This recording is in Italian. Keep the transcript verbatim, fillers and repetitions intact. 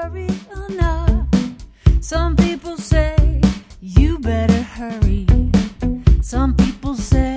worry or not. Some people say you better hurry. Some people say